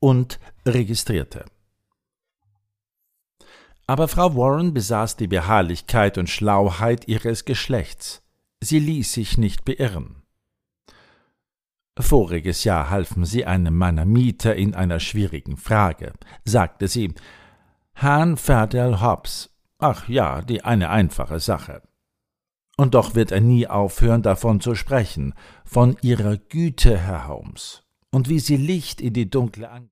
und registrierte. Aber Frau Warren besaß die Beharrlichkeit und Schlauheit ihres Geschlechts. Sie ließ sich nicht beirren. »Voriges Jahr halfen Sie einem meiner Mieter in einer schwierigen Frage«, sagte sie. »Herrn Ferdell Hobbs. Ach ja, eine einfache Sache. Und doch wird er nie aufhören, davon zu sprechen, von Ihrer Güte, Herr Holmes, und wie Sie Licht in die dunkle